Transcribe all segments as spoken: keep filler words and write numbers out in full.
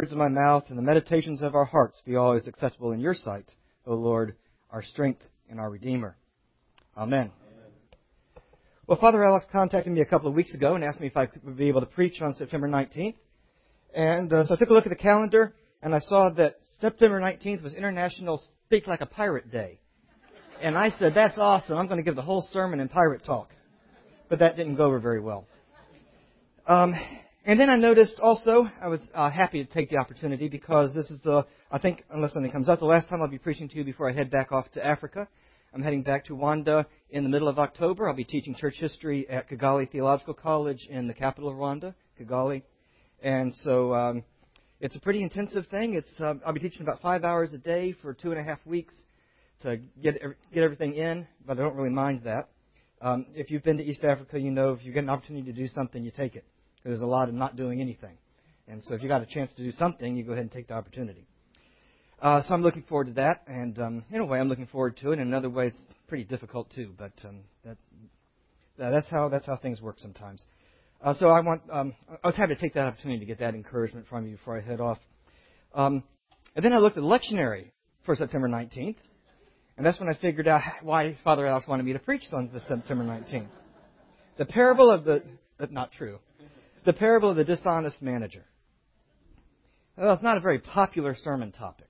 words of my mouth and the meditations of our hearts be always acceptable in your sight, O Lord, our strength and our Redeemer. Amen. Amen. Well, Father Alex contacted me a couple of weeks ago and asked me if I would be able to preach on September nineteenth. And uh, so I took a look at the calendar, and I saw that September nineteenth was International Speak Like a Pirate Day. And I said, that's awesome. I'm going to give the whole sermon in pirate talk. But that didn't go over very well. Um, and then I noticed also, I was uh, happy to take the opportunity because this is the, I think, unless something comes up, the last time I'll be preaching to you before I head back off to Africa. I'm heading back to Rwanda in the middle of October. I'll be teaching church history at Kigali Theological College in the capital of Rwanda, Kigali. And so um, it's a pretty intensive thing. It's uh, I'll be teaching about five hours a day for two and a half weeks to get get everything in, but I don't really mind that. Um, if you've been to East Africa, you know if you get an opportunity to do something, you take it. There's a lot of not doing anything. And so if you got a chance to do something, you go ahead and take the opportunity. Uh, so I'm looking forward to that. And um, in a way, I'm looking forward to it. In another way, it's pretty difficult, too. But um, that, uh, that's how that's how things work sometimes. Uh, so I want um, I was happy to take that opportunity to get that encouragement from you before I head off. Um, and then I looked at the lectionary for September nineteenth. And that's when I figured out why Father Alex wanted me to preach on the September nineteenth. The parable of the... Uh, not true. The parable of the dishonest manager. Well, it's not a very popular sermon topic.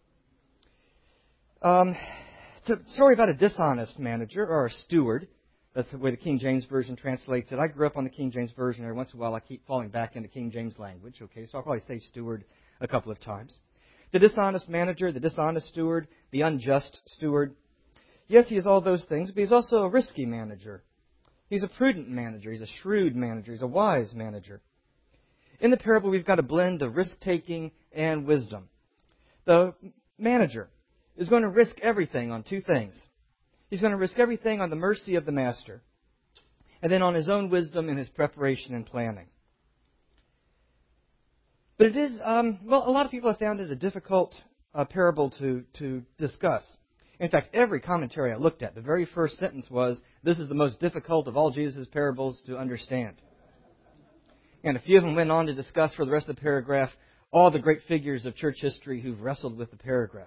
Um, it's a story about a dishonest manager, or a steward. That's the way the King James Version translates it. I grew up on the King James Version. Every once in a while I keep falling back into King James language. Okay, so I'll probably say steward a couple of times. The dishonest manager, the dishonest steward, the unjust steward. Yes, he is all those things, but he's also a risky manager. He's a prudent manager. He's a shrewd manager. He's a wise manager. In the parable, we've got a blend of risk-taking and wisdom. The manager is going to risk everything on two things. He's going to risk everything on the mercy of the master, and then on his own wisdom in his preparation and planning. But it is, um, well, a lot of people have found it a difficult uh, parable to, to discuss. In fact, every commentary I looked at, the very first sentence was, this is the most difficult of all Jesus' parables to understand. And a few of them went on to discuss for the rest of the paragraph all the great figures of church history who've wrestled with the paragraph.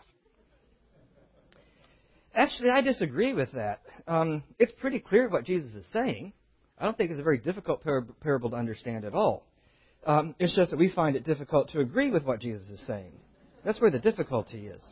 Actually, I disagree with that. Um, it's pretty clear what Jesus is saying. I don't think it's a very difficult par- parable to understand at all. Um, it's just that we find it difficult to agree with what Jesus is saying. That's where the difficulty is.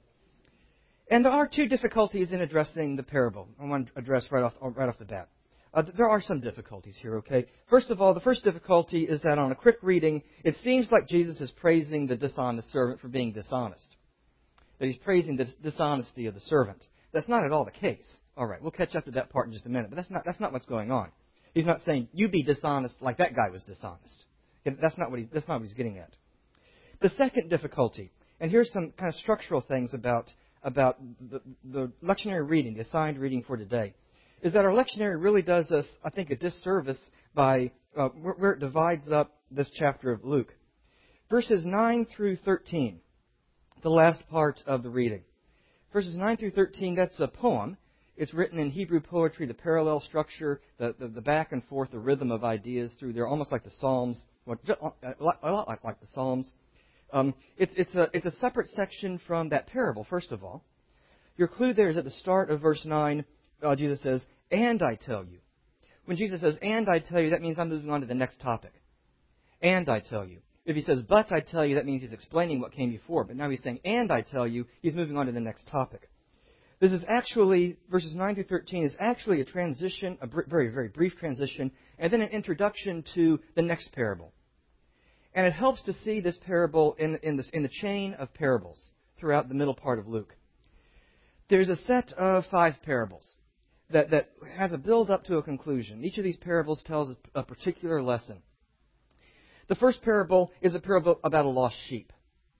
And there are two difficulties in addressing the parable. I want to address right off, right off the bat. Uh, there are some difficulties here, okay? First of all, the first difficulty is that on a quick reading, it seems like Jesus is praising the dishonest servant for being dishonest. That he's praising the dishonesty of the servant. That's not at all the case. All right, we'll catch up to that part in just a minute. But that's not, that's not what's going on. He's not saying, you be dishonest like that guy was dishonest. That's not what he, that's not what he's getting at. The second difficulty, and here's some kind of structural things about, about the, the lectionary reading, the assigned reading for today, is that our lectionary really does us, I think, a disservice by uh, where, where it divides up this chapter of Luke. Verses nine through thirteen, the last part of the reading. Verses nine through thirteen, that's a poem. It's written in Hebrew poetry, the parallel structure, the, the, the back and forth, the rhythm of ideas through there, almost like the Psalms, a lot like, like the Psalms. Um, it, it's, a, it's a separate section from that parable, first of all. Your clue there is at the start of verse nine, uh, Jesus says, and I tell you. When Jesus says, and I tell you, that means I'm moving on to the next topic. And I tell you. If he says, but I tell you, that means he's explaining what came before. But now he's saying, and I tell you, he's moving on to the next topic. This is actually, verses nine through thirteen, is actually a transition, a br- very, very brief transition, and then an introduction to the next parable. And it helps to see this parable in, in, this, in the chain of parables throughout the middle part of Luke. There's a set of five parables that, that has a build-up to a conclusion. Each of these parables tells a particular lesson. The first parable is a parable about a lost sheep.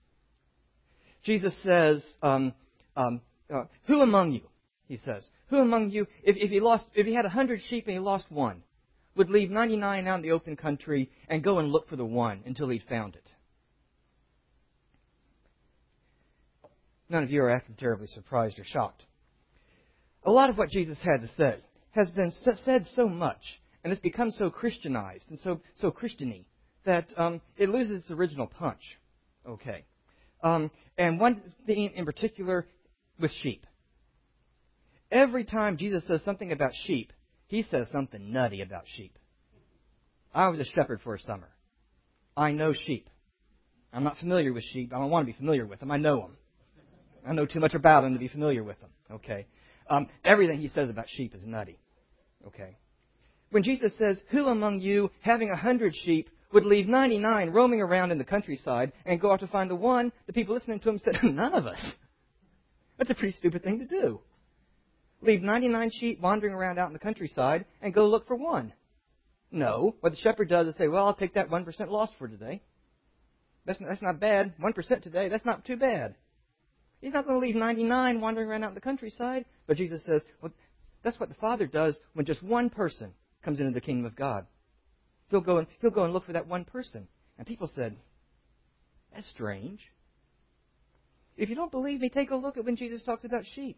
Jesus says, um, um, uh, who among you, he says, who among you, if, if he lost, if he had a hundred sheep and he lost one, would leave ninety-nine out in the open country and go and look for the one until he'd found it? None of you are acting terribly surprised or shocked. A lot of what Jesus had to say has been said so much, and it's become so Christianized and so, so Christian-y, that um, it loses its original punch. Okay. Um, and one thing in particular with sheep. Every time Jesus says something about sheep, he says something nutty about sheep. I was a shepherd for a summer. I know sheep. I'm not familiar with sheep. I don't want to be familiar with them. I know them. I know too much about them to be familiar with them. Okay. Um, everything he says about sheep is nutty. Okay. When Jesus says, who among you, having a hundred sheep, would leave ninety-nine roaming around in the countryside and go out to find the one, the people listening to him said, none of us. That's a pretty stupid thing to do. Leave ninety-nine sheep wandering around out in the countryside and go look for one. No. What the shepherd does is say, well, I'll take that one percent loss for today. That's, that's not bad. one percent today, that's not too bad. He's not going to leave ninety-nine wandering around out in the countryside. But Jesus says, well, that's what the Father does when just one person comes into the kingdom of God. He'll go and, he'll go and look for that one person. And people said, that's strange. If you don't believe me, take a look at when Jesus talks about sheep.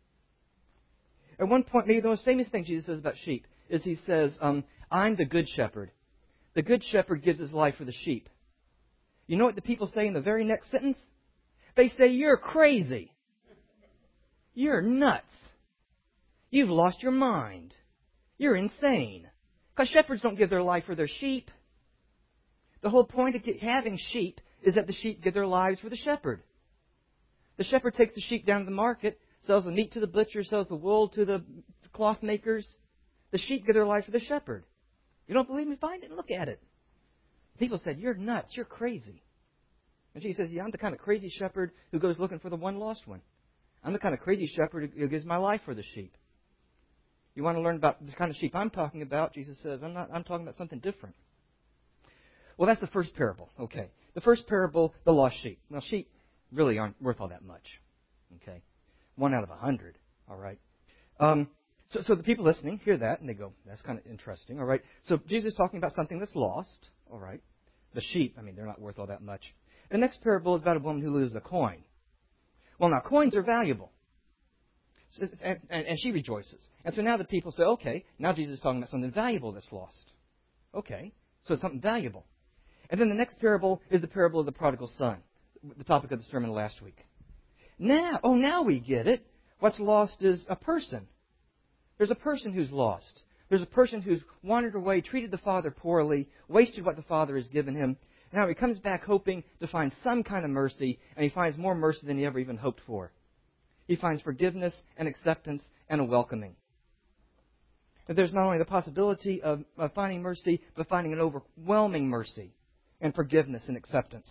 At one point, maybe the most famous thing Jesus says about sheep is he says, um, I'm the good shepherd. The good shepherd gives his life for the sheep. You know what the people say in the very next sentence? They say, you're crazy. You're nuts. You've lost your mind. You're insane. Because shepherds don't give their life for their sheep. The whole point of having sheep is that the sheep give their lives for the shepherd. The shepherd takes the sheep down to the market, sells the meat to the butcher, sells the wool to the cloth makers. The sheep give their lives for the shepherd. You don't believe me? Find it and look at it. People said, you're nuts. You're crazy. And Jesus says, yeah, I'm the kind of crazy shepherd who goes looking for the one lost one. I'm the kind of crazy shepherd who gives my life for the sheep. You want to learn about the kind of sheep I'm talking about? Jesus says, I'm not. I'm talking about something different. Well, that's the first parable. Okay. The first parable, the lost sheep. Now, sheep really aren't worth all that much. Okay. One out of a hundred. All right. Um, so, so the people listening hear that and they go, that's kind of interesting. All right. So Jesus is talking about something that's lost. All right. The sheep, I mean, they're not worth all that much. The next parable is about a woman who loses a coin. Well, now, coins are valuable. So, and, and, and she rejoices. And so now the people say, okay, now Jesus is talking about something valuable that's lost. Okay, so it's something valuable. And then the next parable is the parable of the prodigal son, the topic of the sermon last week. Now, oh, now we get it. What's lost is a person. There's a person who's lost. There's a person who's wandered away, treated the Father poorly, wasted what the Father has given him. Now he comes back hoping to find some kind of mercy, and he finds more mercy than he ever even hoped for. He finds forgiveness and acceptance and a welcoming. That there's not only the possibility of, of finding mercy, but finding an overwhelming mercy and forgiveness and acceptance.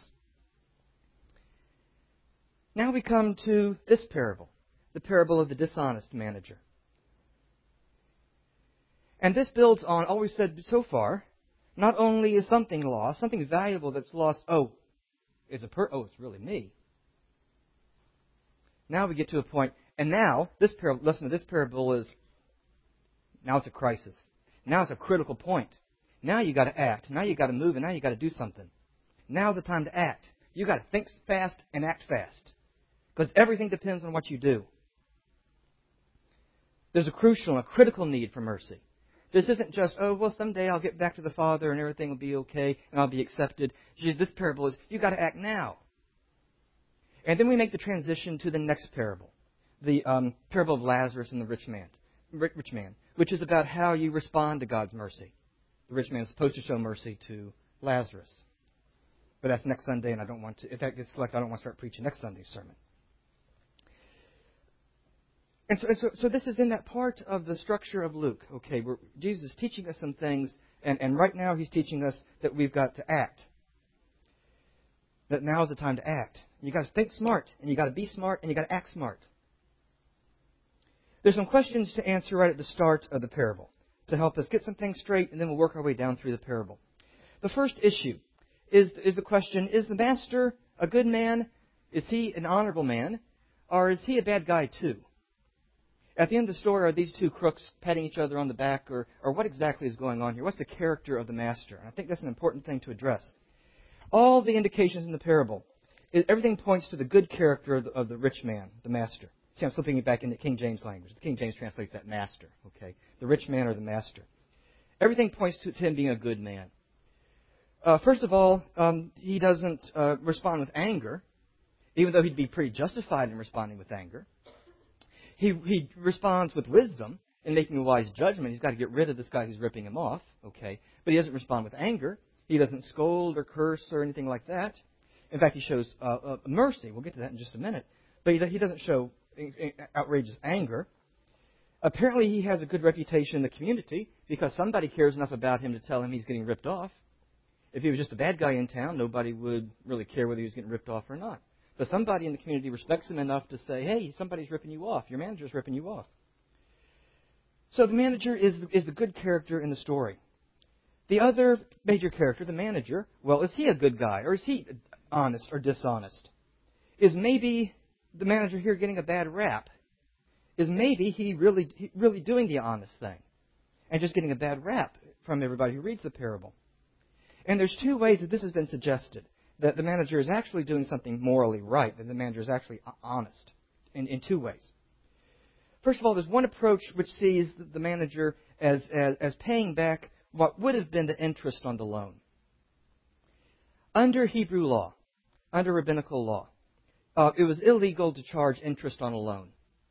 Now we come to this parable, the parable of the dishonest manager. And this builds on all we've said so far. Not only is something lost, something valuable that's lost, oh, it's a per- oh, it's really me. Now we get to a point, and now, this parable, listen to this parable is, now it's a crisis. Now it's a critical point. Now you got to act. Now you got to move, and now you got to do something. Now's the time to act. You got to think fast and act fast. Because everything depends on what you do. There's a crucial and a critical need for mercy. This isn't just, oh, well, someday I'll get back to the Father and everything will be okay and I'll be accepted. This parable is, you got to act now. And then we make the transition to the next parable, the um, parable of Lazarus and the rich man, rich man, which is about how you respond to God's mercy. The rich man is supposed to show mercy to Lazarus. But that's next Sunday, and I don't want to, if that gets selected, I don't want to start preaching next Sunday's sermon. And so, and so, so this is in that part of the structure of Luke. Okay, where Jesus is teaching us some things, and, and right now he's teaching us that we've got to act. That now is the time to act. You got to think smart, and you got to be smart, and you got to act smart. There's some questions to answer right at the start of the parable to help us get some things straight, and then we'll work our way down through the parable. The first issue is, is the question, is the master a good man? Is he an honorable man? Or is he a bad guy too? At the end of the story, are these two crooks patting each other on the back? Or, or what exactly is going on here? What's the character of the master? And I think that's an important thing to address. All the indications in the parable, everything points to the good character of the, of the rich man, the master. See, I'm flipping it back into King James language. The King James translates that master, okay? The rich man or the master. Everything points to, to him being a good man. Uh, first of all, um, he doesn't uh, respond with anger, even though he'd be pretty justified in responding with anger. He, he responds with wisdom in making a wise judgment. He's got to get rid of this guy who's ripping him off, okay? But he doesn't respond with anger. He doesn't scold or curse or anything like that. In fact, he shows uh, uh, mercy. We'll get to that in just a minute. But he, he doesn't show outrageous anger. Apparently, he has a good reputation in the community because somebody cares enough about him to tell him he's getting ripped off. If he was just a bad guy in town, nobody would really care whether he was getting ripped off or not. But somebody in the community respects him enough to say, hey, somebody's ripping you off. Your manager's ripping you off. So the manager is, is the good character in the story. The other major character, the manager, well, is he a good guy or is he honest or dishonest? Is maybe the manager here getting a bad rap? Is maybe he really, he really doing the honest thing and just getting a bad rap from everybody who reads the parable? And there's two ways that this has been suggested, that the manager is actually doing something morally right, that the manager is actually honest in, in two ways. First of all, there's one approach which sees the manager as, as, as paying back what would have been the interest on the loan. Under Hebrew law, under rabbinical law, uh, it was illegal to charge interest on a loan.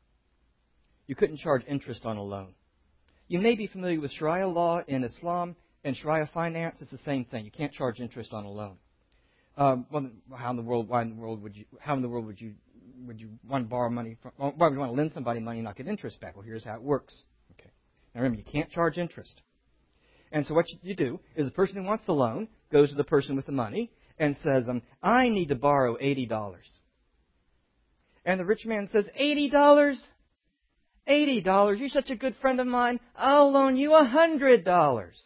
You couldn't charge interest on a loan. You may be familiar with Sharia law in Islam and Sharia finance. It's the same thing. You can't charge interest on a loan. Um, well, how in the world? Why in the world would you? How in the world would you? Would you want to borrow money from? Why would you want to lend somebody money and not get interest back? Well, here's how it works. Okay. Now remember, you can't charge interest. And so what you do is the person who wants the loan goes to the person with the money and says, um, "I need to borrow eighty dollars." And the rich man says, eighty dollars? eighty dollars? You're such a good friend of mine. I'll loan you one hundred dollars.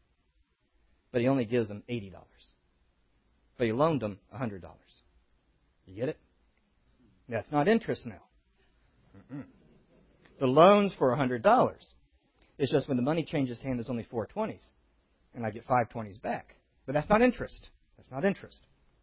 But he only gives them eighty dollars. But he loaned them one hundred dollars. You get it? That's not interest now. Mm-mm. The loan's for one hundred dollars. It's just when the money changes hands, there's only four twenties. And I get five twenties back. But that's not interest. That's not interest.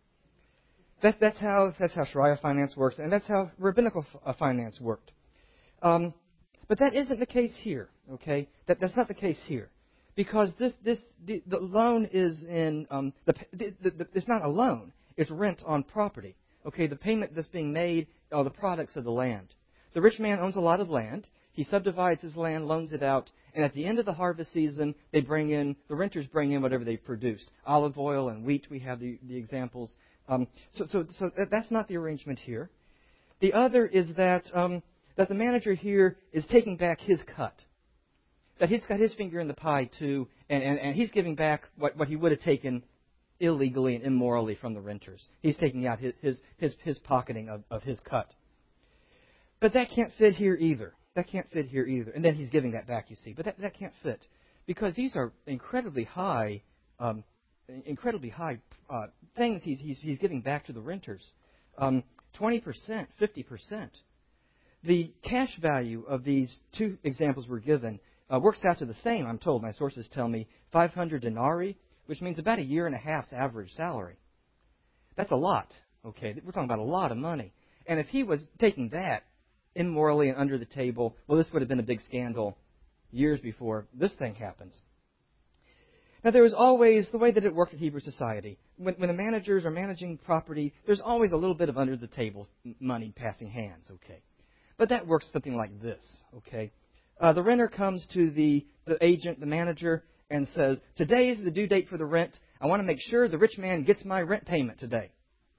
That, that's how that's how Sharia finance works, and that's how rabbinical f- finance worked. Um, but that isn't the case here. Okay, that that's not the case here, because this this the, the loan is in um, the, the, the, the it's not a loan. It's rent on property. Okay, the payment that's being made are the products of the land. The rich man owns a lot of land. He subdivides his land, loans it out, and at the end of the harvest season, they bring in the renters bring in whatever they've produced, olive oil and wheat. We have the, the examples. Um, so, so, so that's not the arrangement here. The other is that um, that the manager here is taking back his cut. That he's got his finger in the pie too, and, and, and he's giving back what, what he would have taken illegally and immorally from the renters. He's taking out his his his, his pocketing of, of his cut. But that can't fit here either. That can't fit here either. And then he's giving that back, you see. But that, that can't fit, because these are incredibly high, um, incredibly high uh, things he's, he's he's giving back to the renters. Um, twenty percent, fifty percent. The cash value of these two examples we're given uh, works out to the same, I'm told. My sources tell me five hundred denarii, which means about a year and a half's average salary. That's a lot. Okay, we're talking about a lot of money. And if he was taking that immorally and under the table, well, this would have been a big scandal years before this thing happens. Now, there was always, the way that it worked in Hebrew society, when, when the managers are managing property, there's always a little bit of under-the-table money passing hands, okay? But that works something like this, okay? Uh, the renter comes to the, the agent, the manager, and says, today is the due date for the rent. I want to make sure the rich man gets my rent payment today.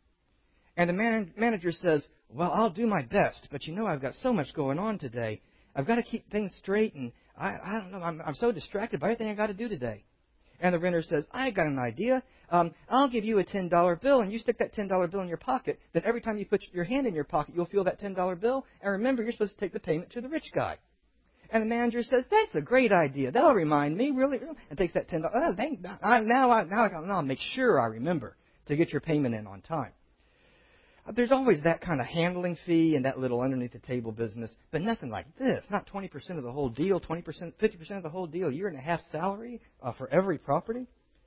And the man, manager says, well, I'll do my best, but you know I've got so much going on today. I've got to keep things straight, and I, I don't know, I'm, I'm so distracted by everything I've got to do today. And the renter says, I got an idea. Um, I'll give you a ten dollar bill, and you stick that ten dollar bill in your pocket. Then every time you put your hand in your pocket, you'll feel that ten dollar bill. And remember, you're supposed to take the payment to the rich guy. And the manager says, that's a great idea. That'll remind me, really, really. And takes that ten dollars. Oh, thank, I, now, I, now, I, now I'll make sure I remember to get your payment in on time. There's always that kind of handling fee and that little underneath the table business, but nothing like this. Not twenty percent of the whole deal, twenty percent, fifty percent of the whole deal, a year and a half salary uh, for every property.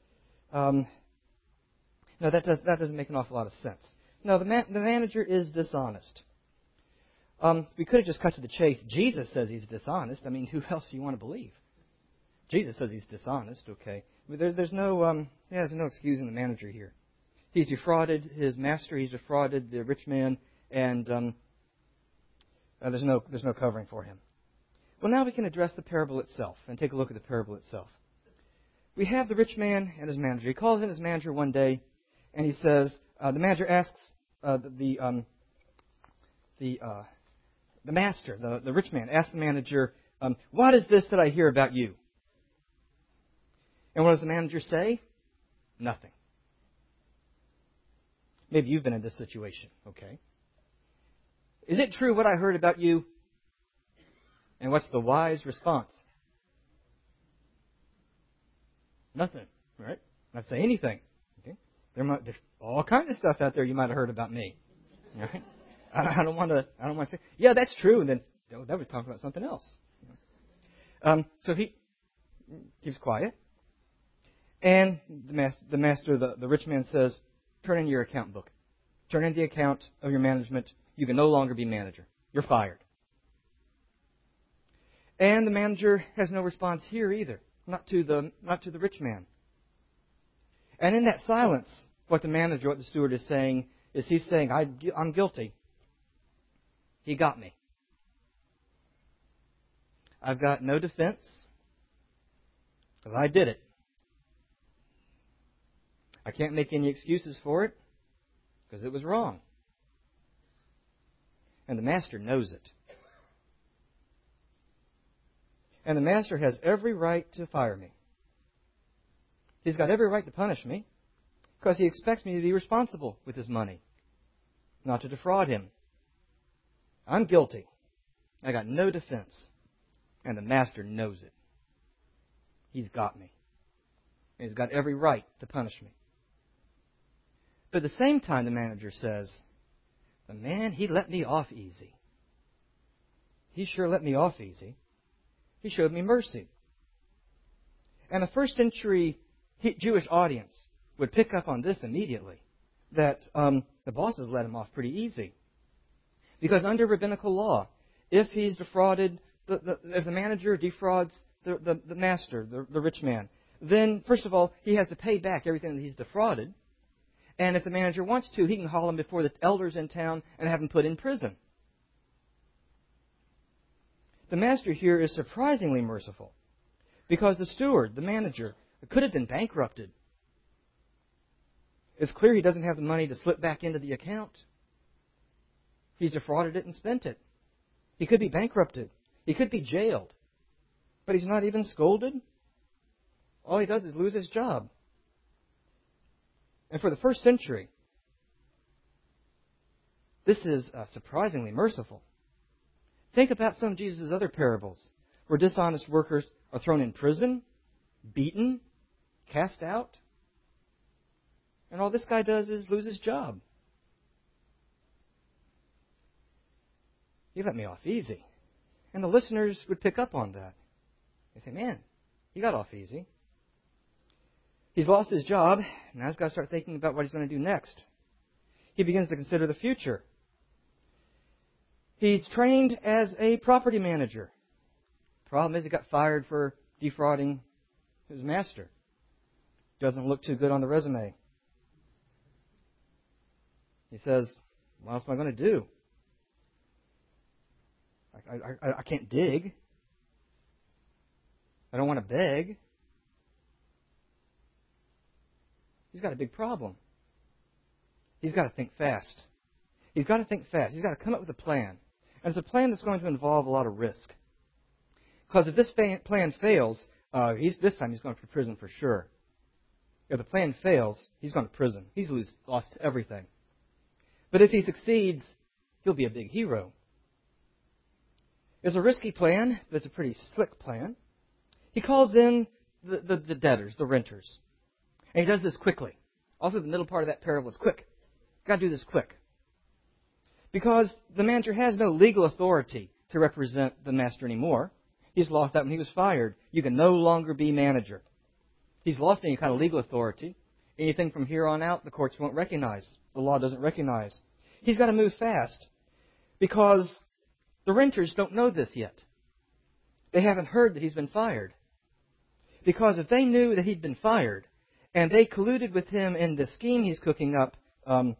Um, no, that, does, that doesn't make an awful lot of sense. No, the, man, the manager is dishonest. Um, we could have just cut to the chase. Jesus says he's dishonest. I mean, who else do you want to believe? Jesus says he's dishonest, okay. But there, there's no um, yeah, there's no excusing the manager here. He's defrauded his master. He's defrauded the rich man, and um, uh, there's no there's no covering for him. Well, now we can address the parable itself and take a look at the parable itself. We have the rich man and his manager. He calls in his manager one day, and he says, uh, the manager asks uh, the the um, the, uh, the master, the, the rich man, asks the manager, um, "What is this that I hear about you?" And what does the manager say? Nothing. Maybe you've been in this situation, okay? Is it true what I heard about you? And what's the wise response? Nothing, right? Not say anything. Okay? There might, there's all kinds of stuff out there you might have heard about me. Right? I, I don't want to. I don't want to say, yeah, that's true, and then oh, that would talk about something else. Um, so he keeps quiet, and the master, the, master the, the rich man says, "Turn in your account book. Turn in the account of your management. You can no longer be manager. You're fired." And the manager has no response here either, not to the not to the rich man. And in that silence, what the manager, what the steward is saying, is he's saying, I, I'm guilty. He got me. I've got no defense because I did it. I can't make any excuses for it because it was wrong. And the master knows it. And the master has every right to fire me. He's got every right to punish me because he expects me to be responsible with his money, not to defraud him. I'm guilty. I got no defense. And the master knows it. He's got me. And he's got every right to punish me. But at the same time, the manager says, the man, he let me off easy. He sure let me off easy. He showed me mercy. And the first century Jewish audience would pick up on this immediately, that um, the bosses let him off pretty easy. Because under rabbinical law, if he's defrauded, the, the, if the manager defrauds the, the, the master, the, the rich man, then first of all, he has to pay back everything that he's defrauded. And if the manager wants to, he can haul him before the elders in town and have him put in prison. The master here is surprisingly merciful because the steward, the manager, could have been bankrupted. It's clear he doesn't have the money to slip back into the account. He's defrauded it and spent it. He could be bankrupted. He could be jailed. But he's not even scolded. All he does is lose his job. And for the first century, this is uh, surprisingly merciful. Think about some of Jesus' other parables where dishonest workers are thrown in prison, beaten, cast out. And all this guy does is lose his job. You let me off easy. And the listeners would pick up on that. They say, man, he got off easy. He's lost his job. Now he's got to start thinking about what he's going to do next. He begins to consider the future. He's trained as a property manager. Problem is he got fired for defrauding his master. Doesn't look too good on the resume. He says, what else am I going to do? I, I, I, I can't dig. I don't want to beg. He's got a big problem. He's got to think fast. He's got to think fast. He's got to come up with a plan. And it's a plan that's going to involve a lot of risk. Because if this plan fails, uh, he's, this time he's going to prison for sure. If the plan fails, he's going to prison. He's lose, lost everything. But if he succeeds, he'll be a big hero. It's a risky plan, but it's a pretty slick plan. He calls in the, the, the debtors, the renters. And he does this quickly. Also, the middle part of that parable is quick. Got to do this quick. Because the manager has no legal authority to represent the master anymore. He's lost that when he was fired. You can no longer be manager. He's lost any kind of legal authority. Anything from here on out, the courts won't recognize. The law doesn't recognize. He's got to move fast because the renters don't know this yet. They haven't heard that he's been fired. Because if they knew that he'd been fired and they colluded with him in the scheme he's cooking up, um,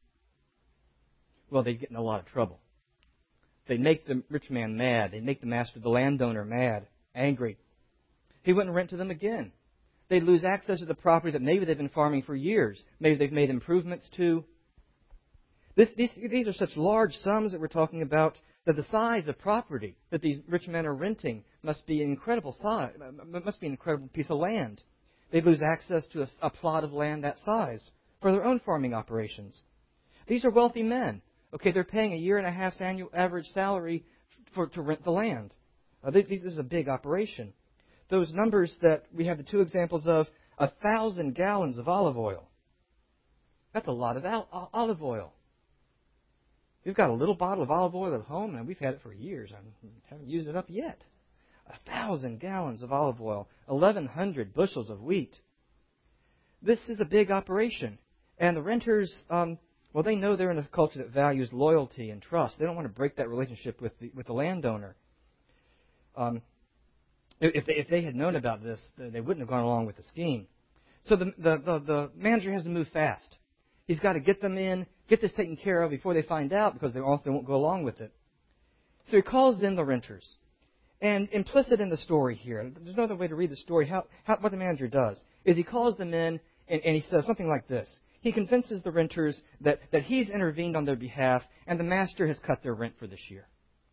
well, they'd get in a lot of trouble. They'd make the rich man mad. They'd make the master, the landowner, mad, angry. He wouldn't rent to them again. They'd lose access to the property that maybe they've been farming for years. Maybe they've made improvements to. This, these, these are such large sums that we're talking about that the size of property that these rich men are renting must be an incredible size, must be an incredible piece of land. They'd lose access to a, a plot of land that size for their own farming operations. These are wealthy men. Okay, they're paying a year and a half's annual average salary for to rent the land. Uh, this, this is a big operation. Those numbers that we have the two examples of, a thousand gallons of olive oil. That's a lot of al- olive oil. We've got a little bottle of olive oil at home, and we've had it for years. I haven't used it up yet. A thousand gallons of olive oil, eleven hundred bushels of wheat. This is a big operation, and the renters, um, well, they know they're in a culture that values loyalty and trust. They don't want to break that relationship with the with the landowner. Um, if they if they had known about this, they wouldn't have gone along with the scheme. So the the the, the manager has to move fast. He's got to get them in, get this taken care of before they find out, because they also won't go along with it. So he calls in the renters. And implicit in the story here, there's no other way to read the story, how, how, what the manager does, is he calls them in and, and he says something like this. He convinces the renters that, that he's intervened on their behalf and the master has cut their rent for this year.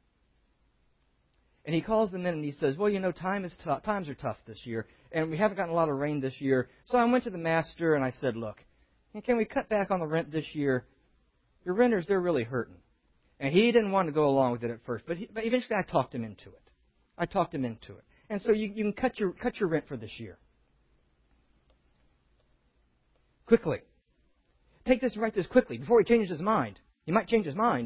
And he calls them in and he says, well, you know, time is tough, times are tough this year, and we haven't gotten a lot of rain this year. So I went to the master and I said, look, can we cut back on the rent this year? Your renters, they're really hurting. And he didn't want to go along with it at first, but, he, but eventually I talked him into it. I talked him into it. And so you, you can cut your cut your rent for this year. Quickly. Take this and write this quickly before he changes his mind. He might change his mind.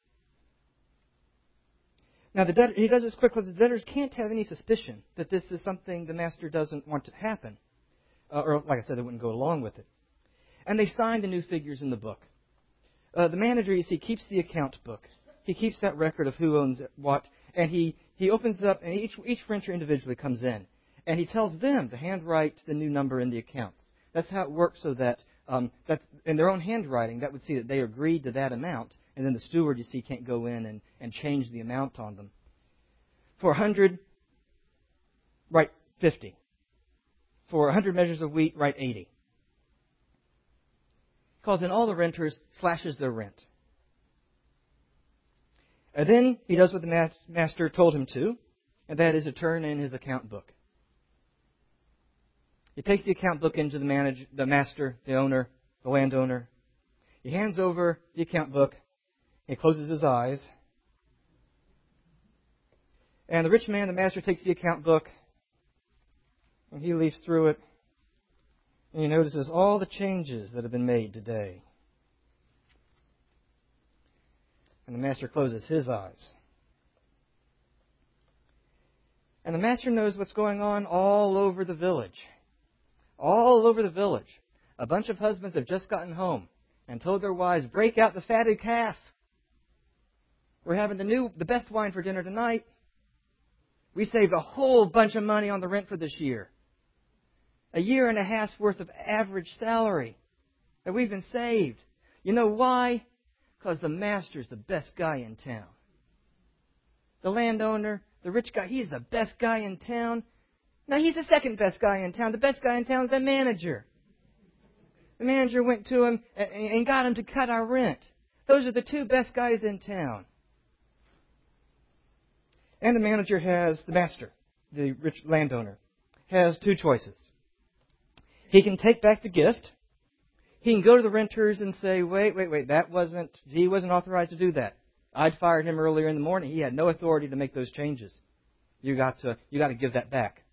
Now, the debtor, he does this quickly. The debtors can't have any suspicion that this is something the master doesn't want to happen. Uh, or, like I said, they wouldn't go along with it. And they sign the new figures in the book. Uh, the manager, you see, keeps the account book. He keeps that record of who owns what. And he, he opens up, and each, each renter individually comes in. And he tells them to handwrite the new number in the accounts. That's how it works, so that, um, that in their own handwriting, that would see that they agreed to that amount. And then the steward, you see, can't go in and, and change the amount on them. For a hundred, write fifty. For a hundred measures of wheat, write eighty. Calls in all the renters, slashes their rent. And then he does what the master told him to, and that is to turn in his account book. He takes the account book into the manager, the master, the owner, the landowner. He hands over the account book. He closes his eyes. And the rich man, the master, takes the account book, and he leafs through it. And he notices all the changes that have been made today. And the master closes his eyes. And the master knows what's going on all over the village. All over the village. A bunch of husbands have just gotten home and told their wives, break out the fatted calf. We're having the new, the best wine for dinner tonight. We saved a whole bunch of money on the rent for this year. A year and a half's worth of average salary that we've been saved. You know why? Because the master's the best guy in town. The landowner, the rich guy, he's the best guy in town. Now, he's the second best guy in town. The best guy in town is the manager. The manager went to him and got him to cut our rent. Those are the two best guys in town. And the manager has, the master, the rich landowner, has two choices. He can take back the gift. He can go to the renters and say, wait, wait, wait, that wasn't, he wasn't authorized to do that. I'd fired him earlier in the morning. He had no authority to make those changes. You got to, you got to give that back.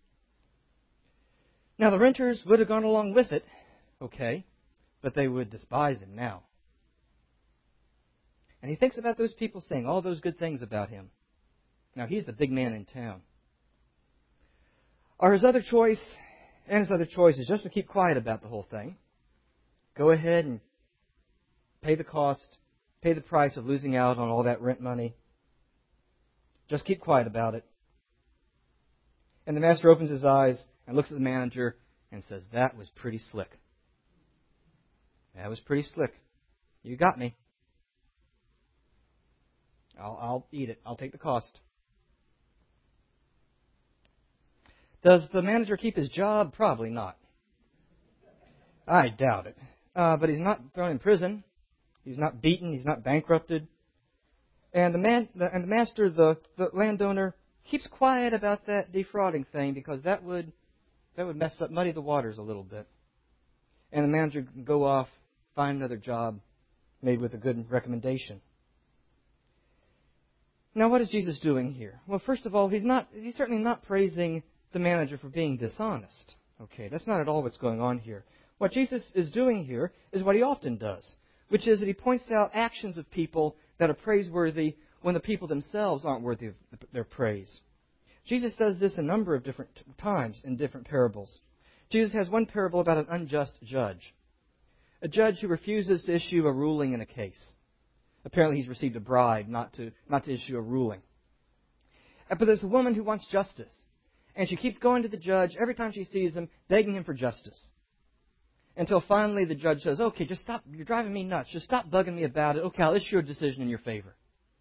Now, the renters would have gone along with it, okay, but they would despise him now. And he thinks about those people saying all those good things about him. Now, he's the big man in town. Or his other choice, and his other choice is just to keep quiet about the whole thing. Go ahead and pay the cost, pay the price of losing out on all that rent money. Just keep quiet about it. And the master opens his eyes, and looks at the manager and says, "That was pretty slick. That was pretty slick. You got me. I'll, I'll eat it. I'll take the cost." Does the manager keep his job? Probably not. I doubt it. Uh, but he's not thrown in prison. He's not beaten. He's not bankrupted. And the man, the, and the master, the, the landowner, keeps quiet about that defrauding thing because that would that would mess up, muddy the waters a little bit. And the manager can go off, find another job, made with a good recommendation. Now, what is Jesus doing here? Well, first of all, he's not he's certainly not praising the manager for being dishonest. Okay, that's not at all what's going on here. What Jesus is doing here is what he often does, which is that he points out actions of people that are praiseworthy when the people themselves aren't worthy of their praise. Jesus does this a number of different times in different parables. Jesus has one parable about an unjust judge, a judge who refuses to issue a ruling in a case. Apparently he's received a bribe not to, not to issue a ruling. But there's a woman who wants justice, and she keeps going to the judge every time she sees him, begging him for justice. Until finally the judge says, "Okay, just stop. You're driving me nuts. Just stop bugging me about it. Okay, I'll issue a decision in your favor."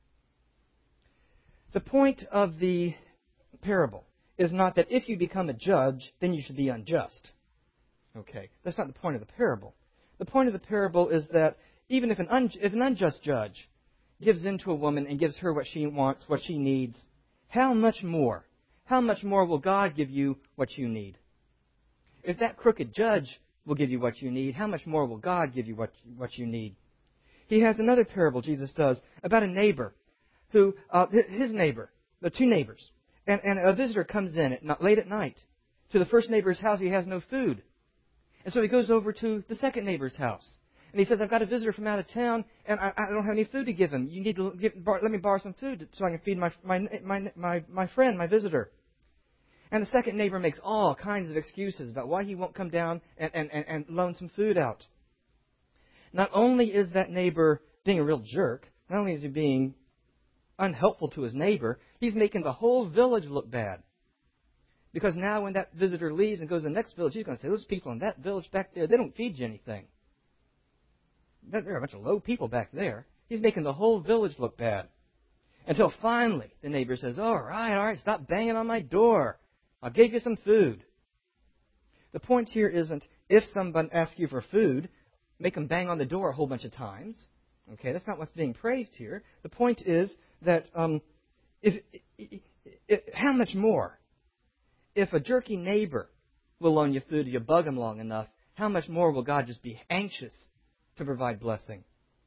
The point of the parable is not that if you become a judge, then you should be unjust. Okay, that's not the point of the parable. The point of the parable is that even if an, un- if an unjust judge gives in to a woman and gives her what she wants, what she needs, how much more? How much more will God give you what you need? If that crooked judge will give you what you need, how much more will God give you what, what you need? He has another parable, Jesus does, about a neighbor who, uh, his neighbor, the two neighbors, and, and a visitor comes in at, late at night to the first neighbor's house. He has no food. And so he goes over to the second neighbor's house. And he says, "I've got a visitor from out of town, and I, I don't have any food to give him. You need to give, bar, let me borrow some food so I can feed my, my, my, my, my friend, my visitor." And the second neighbor makes all kinds of excuses about why he won't come down and, and, and, and loan some food out. Not only is that neighbor being a real jerk, not only is he being unhelpful to his neighbor, he's making the whole village look bad. Because now when that visitor leaves and goes to the next village, he's going to say, "Those people in that village back there, they don't feed you anything. There are a bunch of low people back there." He's making the whole village look bad. Until finally the neighbor says, "All right, all right, stop banging on my door. I'll give you some food." The point here isn't if someone asks you for food, make them bang on the door a whole bunch of times. Okay, that's not what's being praised here. The point is that um, if, if, if how much more? If a jerky neighbor will loan you food if you bug him long enough, how much more will God just be anxious to provide blessing?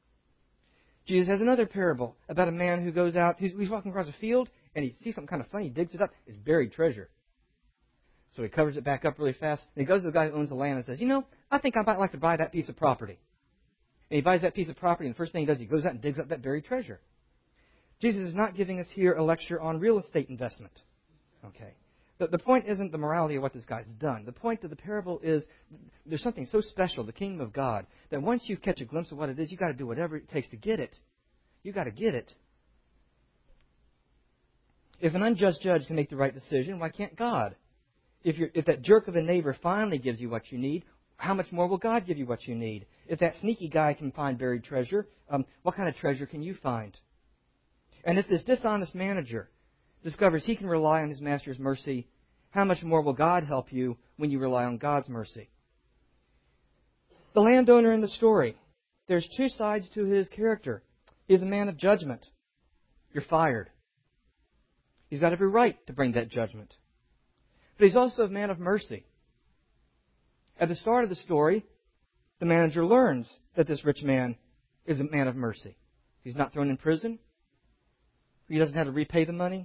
Jesus has another parable about a man who goes out, he's, he's walking across a field, and he sees something kind of funny, he digs it up, it's buried treasure. So he covers it back up really fast, and he goes to the guy who owns the land and says, "You know, I think I might like to buy that piece of property." And he buys that piece of property, and the first thing he does, he goes out and digs up that buried treasure. Jesus is not giving us here a lecture on real estate investment. Okay. The, the point isn't the morality of what this guy's done. The point of the parable is there's something so special, the kingdom of God, that once you catch a glimpse of what it is, you've got to do whatever it takes to get it. You've got to get it. If an unjust judge can make the right decision, why can't God? If, you're, if that jerk of a neighbor finally gives you what you need, how much more will God give you what you need? If that sneaky guy can find buried treasure, um, what kind of treasure can you find? And if this dishonest manager discovers he can rely on his master's mercy, how much more will God help you when you rely on God's mercy? The landowner in the story, there's two sides to his character. He's a man of judgment. You're fired. He's got every right to bring that judgment. But he's also a man of mercy. At the start of the story, the manager learns that this rich man is a man of mercy. He's not thrown in prison. He doesn't have to repay the money.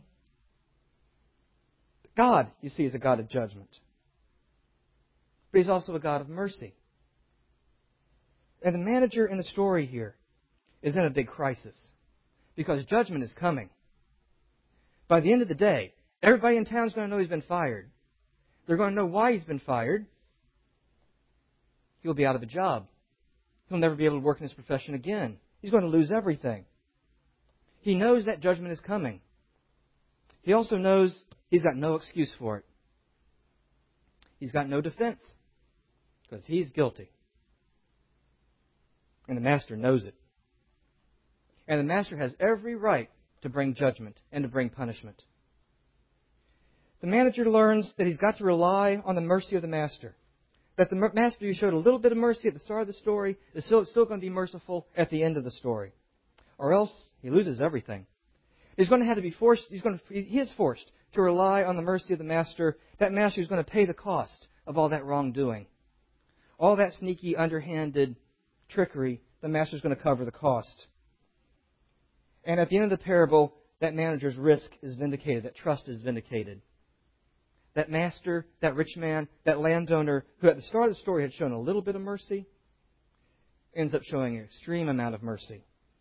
God, you see, is a God of judgment. But he's also a God of mercy. And the manager in the story here is in a big crisis because judgment is coming. By the end of the day, everybody in town is going to know he's been fired. They're going to know why he's been fired. He'll be out of a job. He'll never be able to work in his profession again. He's going to lose everything. He knows that judgment is coming. He also knows he's got no excuse for it. He's got no defense because he's guilty. And the master knows it. And the master has every right to bring judgment and to bring punishment. The manager learns that he's got to rely on the mercy of the master. That the master who showed a little bit of mercy at the start of the story is still, still going to be merciful at the end of the story. Or else he loses everything. He's going to have to be forced, he's going to, he is forced to rely on the mercy of the master. That master is going to pay the cost of all that wrongdoing. All that sneaky, underhanded trickery, the master is going to cover the cost. And at the end of the parable, that manager's risk is vindicated, that trust is vindicated. That master, that rich man, that landowner, who at the start of the story had shown a little bit of mercy, ends up showing an extreme amount of mercy.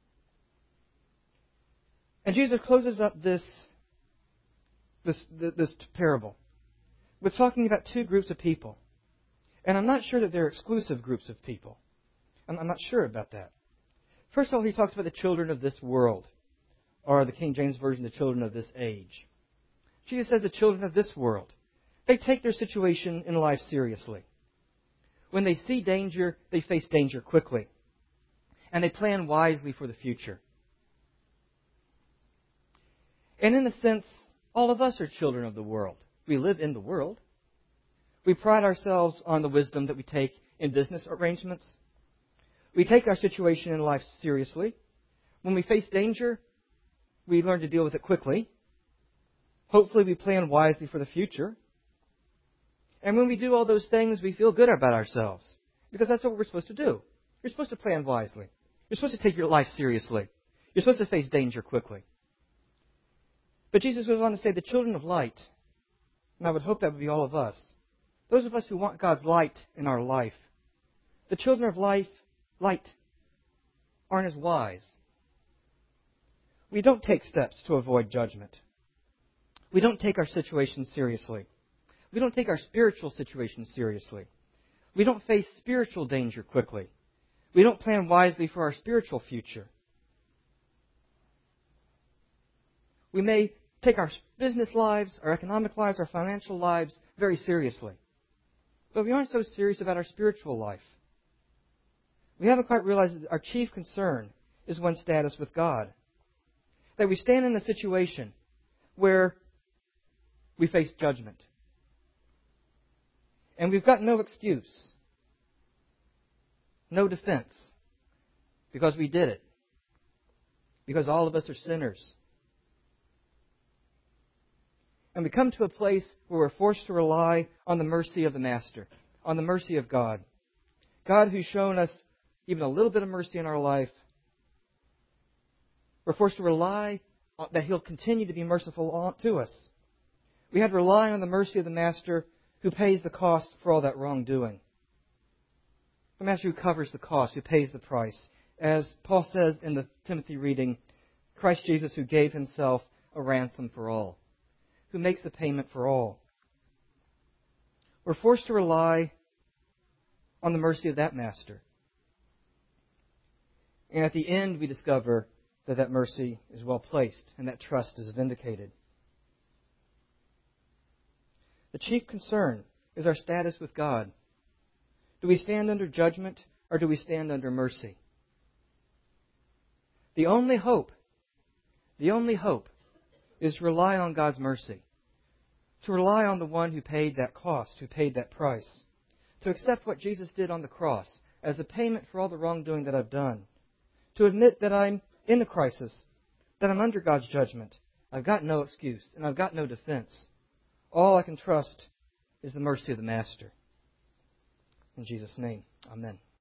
And Jesus closes up this, this, this parable with talking about two groups of people. And I'm not sure that they're exclusive groups of people. I'm, I'm not sure about that. First of all, he talks about the children of this world, or the King James Version, the children of this age. Jesus says the children of this world. They take their situation in life seriously. When they see danger, they face danger quickly. And they plan wisely for the future. And in a sense, all of us are children of the world. We live in the world. We pride ourselves on the wisdom that we take in business arrangements. We take our situation in life seriously. When we face danger, we learn to deal with it quickly. Hopefully we plan wisely for the future. And when we do all those things, we feel good about ourselves. Because that's what we're supposed to do. You're supposed to plan wisely. You're supposed to take your life seriously. You're supposed to face danger quickly. But Jesus goes on to say the children of light, and I would hope that would be all of us, those of us who want God's light in our life, the children of life, light aren't as wise. We don't take steps to avoid judgment. We don't take our situation seriously. We don't take our spiritual situation seriously. We don't face spiritual danger quickly. We don't plan wisely for our spiritual future. We may take our business lives, our economic lives, our financial lives very seriously. But we aren't so serious about our spiritual life. We haven't quite realized that our chief concern is one's status with God. That we stand in a situation where we face judgment. And we've got no excuse, no defense, because we did it. Because all of us are sinners. And we come to a place where we're forced to rely on the mercy of the Master, on the mercy of God. God who's shown us even a little bit of mercy in our life. We're forced to rely on that He'll continue to be merciful to us. We had to rely on the mercy of the Master who pays the cost for all that wrongdoing. The Master who covers the cost, who pays the price. As Paul says in the Timothy reading, Christ Jesus who gave Himself a ransom for all, who makes the payment for all. We're forced to rely on the mercy of that Master. And at the end we discover that that mercy is well placed and that trust is vindicated. The chief concern is our status with God. Do we stand under judgment or do we stand under mercy? The only hope, the only hope is to rely on God's mercy. To rely on the one who paid that cost, who paid that price. To accept what Jesus did on the cross as the payment for all the wrongdoing that I've done. To admit that I'm in a crisis, that I'm under God's judgment. I've got no excuse and I've got no defense. All I can trust is the mercy of the Master. In Jesus' name, amen.